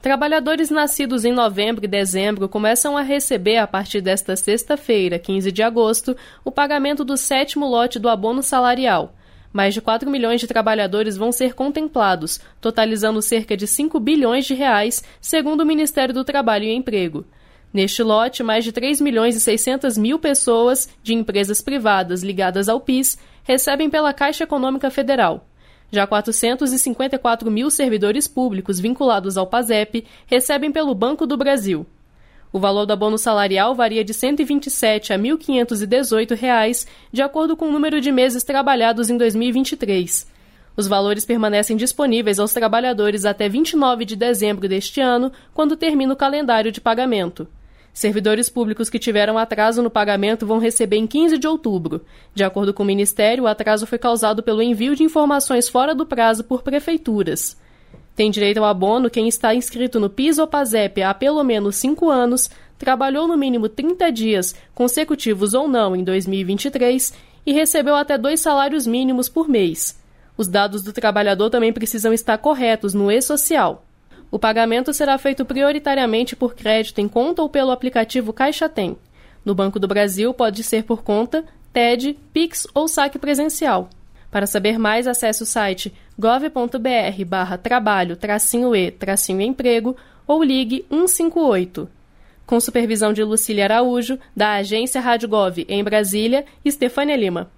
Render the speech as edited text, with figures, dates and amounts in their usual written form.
Trabalhadores nascidos em novembro e dezembro começam a receber, a partir desta sexta-feira, 15 de agosto, o pagamento do 7º lote do abono salarial. Mais de 4 milhões de trabalhadores vão ser contemplados, totalizando cerca de 5 bilhões de reais, segundo o Ministério do Trabalho e Emprego. Neste lote, mais de 3 milhões e 600 mil pessoas de empresas privadas ligadas ao PIS recebem pela Caixa Econômica Federal. Já 454 mil servidores públicos vinculados ao PASEP recebem pelo Banco do Brasil. O valor do abono salarial varia de R$ 127 a R$ 1.518, de acordo com o número de meses trabalhados em 2023. Os valores permanecem disponíveis aos trabalhadores até 29 de dezembro deste ano, quando termina o calendário de pagamento. Servidores públicos que tiveram atraso no pagamento vão receber em 15 de outubro. De acordo com o Ministério, o atraso foi causado pelo envio de informações fora do prazo por prefeituras. Tem direito ao abono quem está inscrito no PIS ou PASEP há pelo menos 5 anos, trabalhou no mínimo 30 dias, consecutivos ou não, em 2023 e recebeu até 2 salários mínimos por mês. Os dados do trabalhador também precisam estar corretos no e-social. O pagamento será feito prioritariamente por crédito em conta ou pelo aplicativo Caixa Tem. No Banco do Brasil, pode ser por conta, TED, Pix ou saque presencial. Para saber mais, acesse o site gov.br/trabalho-e-emprego ou ligue 158. Com supervisão de Lucília Araújo, da Agência Rádio Gov em Brasília, Estefânia Lima.